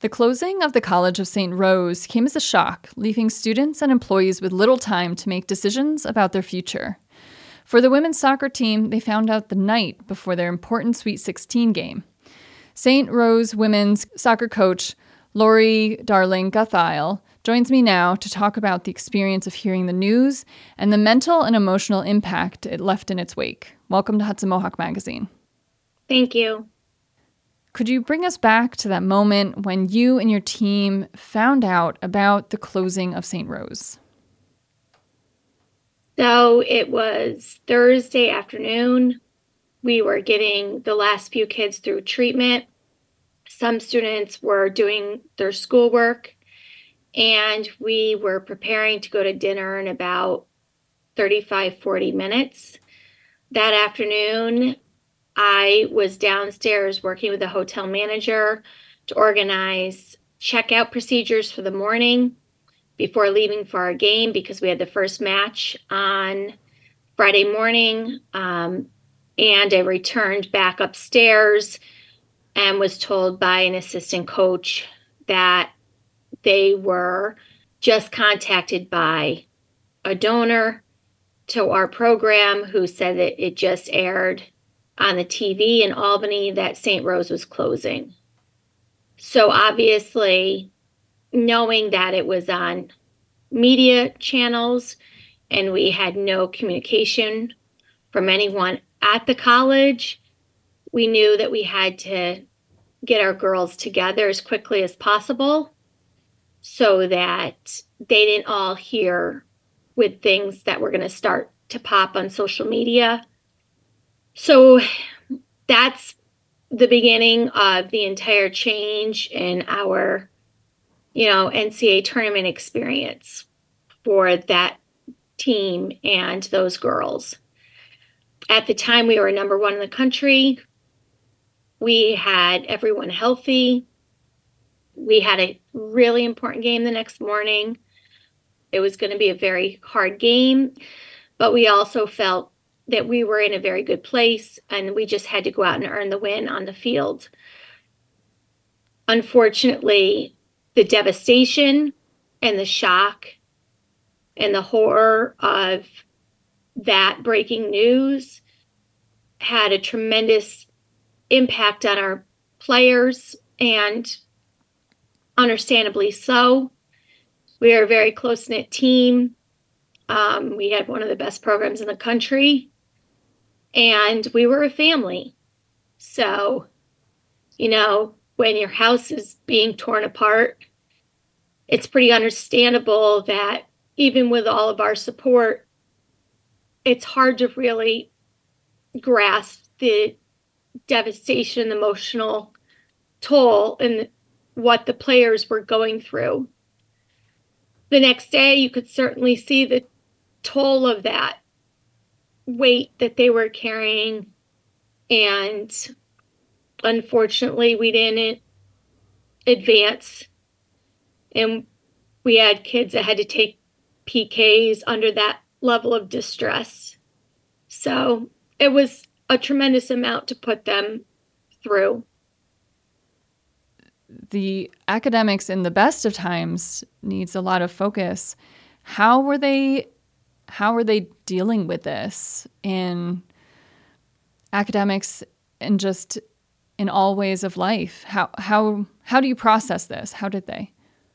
The closing of the College of St. Rose came as a shock, leaving students and employees with little time to make decisions about their future. For the women's soccer team, they found out the night before their important Sweet 16 game. St. Rose women's soccer coach Lori Darling Guthiel joins me now to talk about the experience of hearing the news and the mental and emotional impact it left in its wake. Welcome to Hudson Mohawk Magazine. Thank you. Could you bring us back to that moment when you and your team found out about the closing of St. Rose? So it was Thursday afternoon. We were getting the last few kids through treatment. Some students were doing their schoolwork, and we were preparing to go to dinner in about 40 minutes. That afternoon, I was downstairs working with the hotel manager to organize checkout procedures for the morning before leaving for our game, because we had the first match on Friday morning. And I returned back upstairs and was told by an assistant coach that they were just contacted by a donor to our program who said that it just aired on the TV in Albany that St. Rose was closing. So obviously, knowing that it was on media channels and we had no communication from anyone at the college, we knew that we had to get our girls together as quickly as possible so that they didn't all hear with things that were going to start to pop on social media. So that's the beginning of the entire change in our, NCAA tournament experience for that team and those girls. At the time, we were number one in the country. We had everyone healthy. We had a really important game the next morning. It was going to be a very hard game, but we also felt that we were in a very good place and we just had to go out and earn the win on the field. Unfortunately, the devastation and the shock and the horror of that breaking news had a tremendous impact on our players, and understandably so. We are a very close-knit team. We had one of the best programs in the country, and we were a family. So, when your house is being torn apart, it's pretty understandable that even with all of our support, it's hard to really grasp the devastation, the emotional toll, and what the players were going through. The next day, you could certainly see the toll of that weight that they were carrying. And unfortunately, we didn't advance. And we had kids that had to take PKs under that level of distress. So it was a tremendous amount to put them through. The academics in the best of times needs a lot of focus. How were they dealing with this in academics and just in all ways of life? How do you process this? How did they?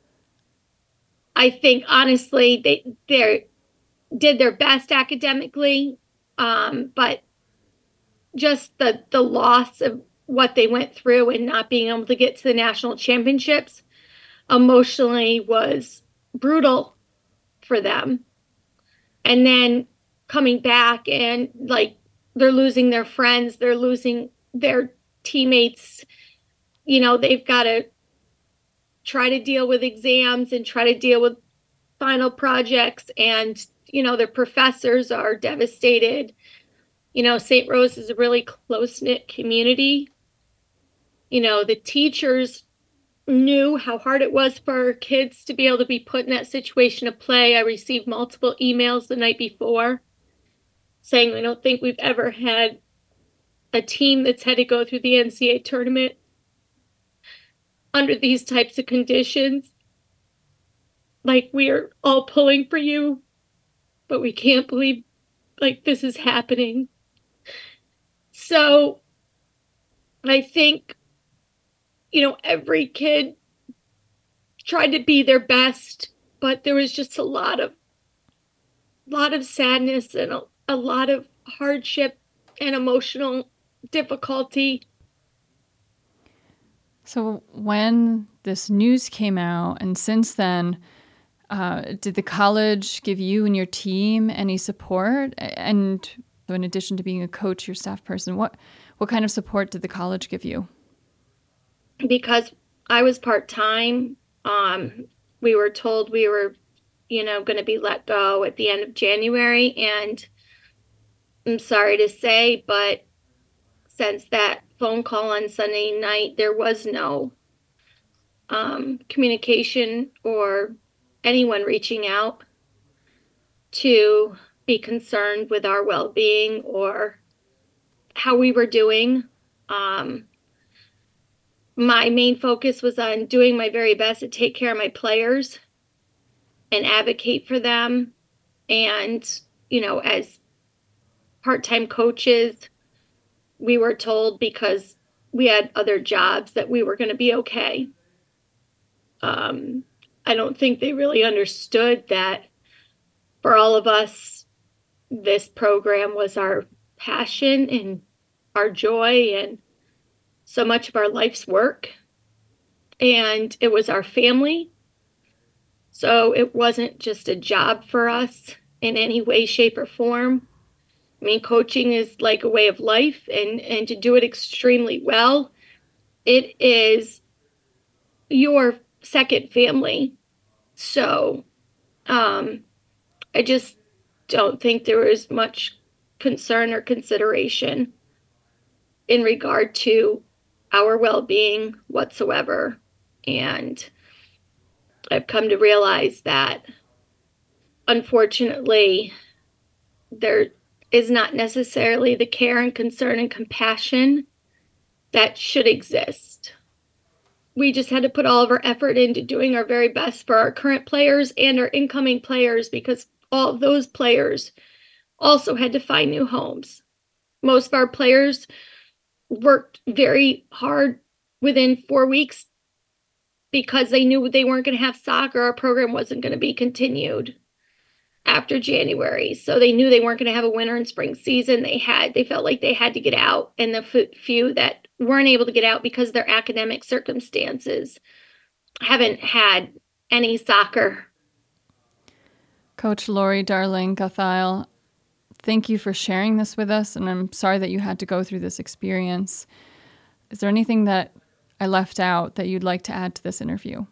I think honestly they did their best academically, but just the loss of what they went through and not being able to get to the national championships emotionally was brutal for them. And then coming back and they're losing their friends, they're losing their teammates. They've got to try to deal with exams and try to deal with final projects, and their professors are devastated. St. Rose is a really close-knit community. The teachers knew how hard it was for our kids to be able to be put in that situation of play. I received multiple emails the night before saying, I don't think we've ever had a team that's had to go through the NCAA tournament under these types of conditions. Like, we're all pulling for you, but we can't believe like this is happening. So I think, every kid tried to be their best, but there was just a lot of sadness and a lot of hardship and emotional difficulty. So when this news came out, and since then, did the college give you and your team any support? And so in addition to being a coach, your staff person, what kind of support did the college give you? Because I was part-time, we were told we were, going to be let go at the end of January. And I'm sorry to say, but since that phone call on Sunday night, there was no communication or anyone reaching out to be concerned with our well-being or how we were doing. My main focus was on doing my very best to take care of my players and advocate for them. And, as part-time coaches, we were told because we had other jobs that we were going to be okay. I don't think they really understood that for all of us, this program was our passion and our joy and so much of our life's work. And it was our family. So it wasn't just a job for us in any way, shape, or form. I mean, coaching is like a way of life, and to do it extremely well, it is your second family. So I just don't think there was much concern or consideration in regard to our well-being whatsoever. And I've come to realize that, unfortunately, there is not necessarily the care and concern and compassion that should exist. We just had to put all of our effort into doing our very best for our current players and our incoming players, because all of those players also had to find new homes. Most of our players worked very hard within 4 weeks because they knew they weren't going to have soccer. Our program wasn't going to be continued after January. So they knew they weren't going to have a winter and spring season. They felt like they had to get out. And the few that weren't able to get out because of their academic circumstances haven't had any soccer. Coach Lori Darling Guthiel, thank you for sharing this with us. And I'm sorry that you had to go through this experience. Is there anything that I left out that you'd like to add to this interview?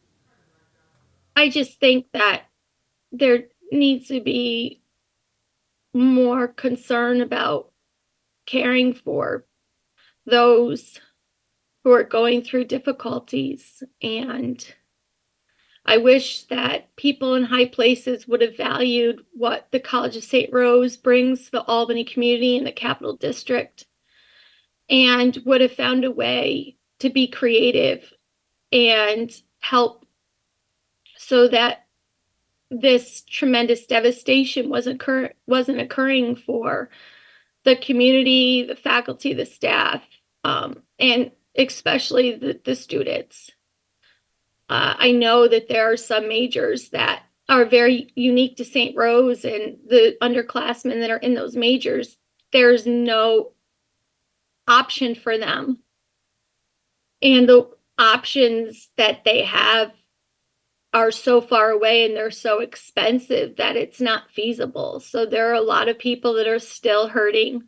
I just think that there needs to be more concern about caring for those who are going through difficulties. And I wish that people in high places would have valued what the College of St. Rose brings to the Albany community and the Capital District, and would have found a way to be creative and help so that this tremendous devastation wasn't occurring for the community, the faculty, the staff, and especially the students. I know that there are some majors that are very unique to St. Rose, and the underclassmen that are in those majors, there's no option for them. And the options that they have are so far away and they're so expensive that it's not feasible. So there are a lot of people that are still hurting.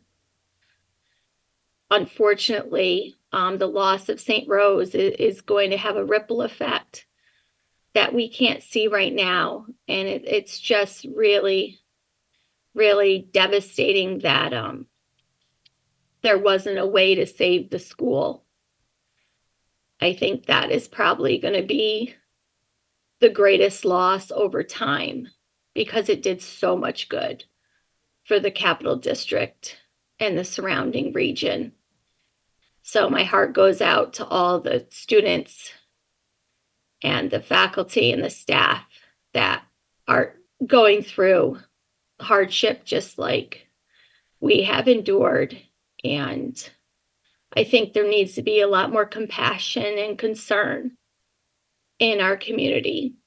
Unfortunately, the loss of St. Rose is going to have a ripple effect that we can't see right now. And it's just really, really devastating that there wasn't a way to save the school. I think that is probably going to be the greatest loss over time, because it did so much good for the Capital District and the surrounding region. So my heart goes out to all the students and the faculty and the staff that are going through hardship just like we have endured. And I think there needs to be a lot more compassion and concern in our community